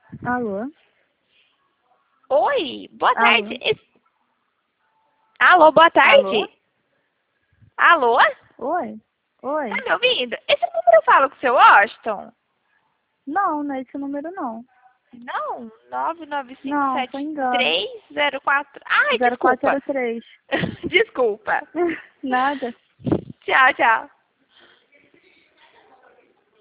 Alô? Oi, boa Alô? tarde. Alô, boa tarde. Alô? Oi? Oi? Tá me ouvindo? Esse número eu falo com o seu Washington? Não é esse número não. Não, Não, foi engano. 9957304. Ai, desculpa. 0403. Desculpa. Nada. Tchau, tchau.